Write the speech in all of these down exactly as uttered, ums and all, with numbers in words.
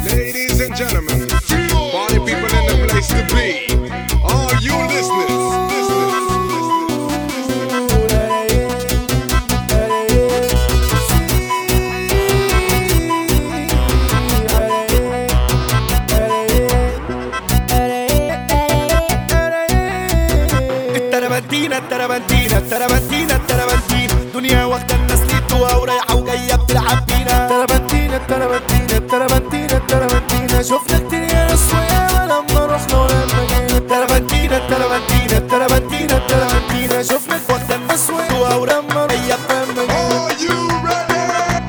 Ladies and gentlemen, party people in the place to be. All you listeners, listeners, التربنتينة التربنتينة التربنتينة التربنتينة دنيا واخدة الناس ليتوها ورايحة وجاية بتلعب بينا. التربنتينة التربنتينة التربنتينة التربنتينة شفنا كتير يا ناس وياما لما رحنا ولما جينا. التربنتينة التربنتينة التربنتينة التربنتينة شفنا واخدة الناس وياما ولما هي لما جينا. are you ready?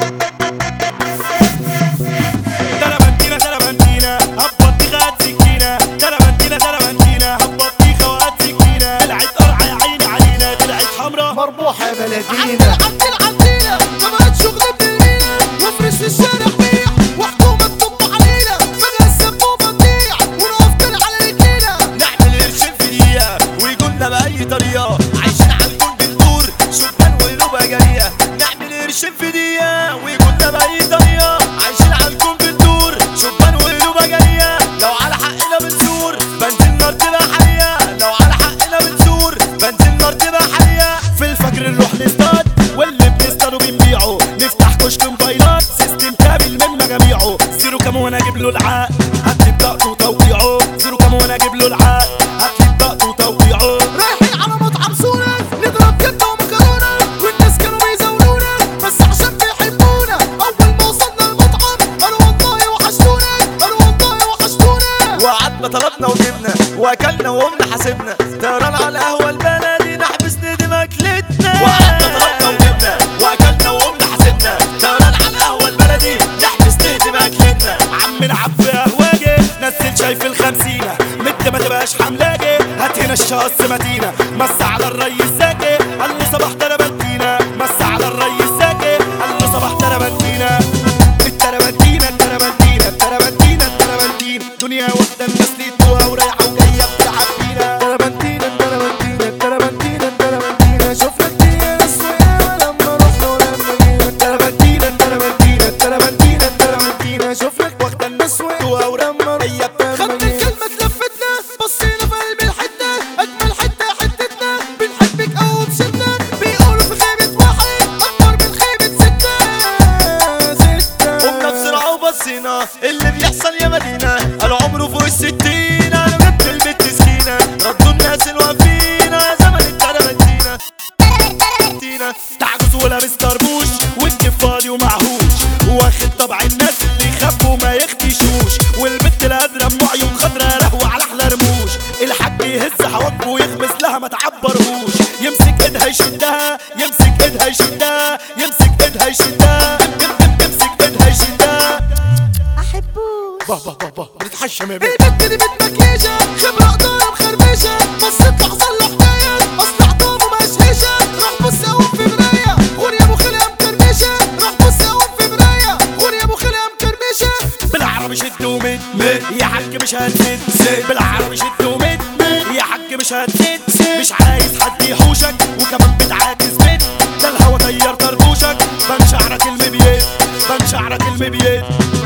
تربنتينة تربنتينة هبطيخة هات سكينة. تربنتينة تربنتينة هبطيخة وهات سكينة. طلعت قرعة يا عيني علينا طلعت حمرا مربوحة يا بلدينا. عدل عدينا طبعا شغل بنينا وافرش الشارع بيع وحكومة تطب علينا فجأة السبوبة تضيع ونقف كده على رجلينا. نعمل قرشين في دقيقة ويقولنا بأي طريقة عايشين على الكون بندور شبان ونوبة جاية. نعمل قرشين في دقيقة ويقولنا بأي طريقة عايشين على الكون بندور شبان ونوبة جاية. لو على حقنا بنزور بنزل نار تبقى حية. لو على حقنا بنزور بنزل نار تبقى حية. في الفجر نروح نصطاد واللي بنصطادوا بنبيعه. نفتح كشك موبايلات سيستم كامل من مجاميعه. زيرو كام وانا اجيب له العقد هاتلي بطاقته وتوقيعه. زيرو كام وانا اجيب له العقد هاتلي بطاقته وتوقيعه. رايحين على مطعم سونا نضرب كبدة ومكرونة والناس كانوا بيزولونا بس عشان بيحبونا. أول ما وصلنا المطعم قالوا والله وحشتونا قالوا والله وحشتونا. وقعدنا طلبنا وجبنا واكلنا وقمنا حاسبنا. طيران على القهوة البلدي نحبس ندم اكلتنا. وقعدنا طلبنا وجبنا واكلنا وقمنا حاسبنا. طيران على القهوة البلدي نحبس ندم اكلتنا. عم نلعب في قهوجي نزل شاي في الخمسينة. مد ما تبقاش حملاجي هات هنا الشخص مدينة. مس على الريس زكي قال له صباح تربنتينة. مس على الريس زكي قال له صباح تربنتينة. التربنتينة التربنتينة التربنتينة التربنتينة دنيا واخدة الناس ليتوها ورايحة وجاية بتلعب بينا. التربنتينة التربنتينة التربنتينة التربنتينة شفنا كتير يا ناس وياما لما رحنا ولما جينا. التربنتينة التربنتينة التربنتينة التربنتينة شفنا واخدة الناس وياما ولما هي خدنا الكلمة تلفتنا بصينا في قلب الحتة أجمل حتة حتتنا بنحبك أو بشدنا. بيقولوا في خيبة واحد أكبر من خيبة ستة ستة. قمنا بسرعة وبصينا اللي بيحصل يا مدينة. قالوا عمره فوق الستين أنا جبت البت سكينة. ردوا الناس الواقفين يا زمن التربنتينة. تعجز ولابس طربوش والجيب فاضي ومعهوش واخد طبع الناس اللي يخافوا ما يختشوش. والبت القادرة ام عيون خضرا رهوة على احلى رموش. الحاج يهز حواجبه ويغمز لها ما تعبرهوش. يمسك ايدها يشدها يمسك ايدها يشدها يمسك ايدها يشدها يمسك ايدها يشدها. أحبوش بابا بابا بتتحشم يا بنت. البت دي بنت مكياجة خبرة قدارة مخربشة بصيت لحظة له حكاية أصل عطامه مقشقشة. راح بص قوم في مراية غور يا أبو خلقة مكرمشة. راح بص قوم في مراية غور يا أبو خلقة مكرمشة. بالعربي شد ومد يا حاج مش هتسد. بالعربي شد ومد يا حاج مش هتسد. مش عايز حد يحوشك وكمان بتعاكس بيت. ده الهوا طير طربوشك بان شعرك المبيت بان شعرك المبيت.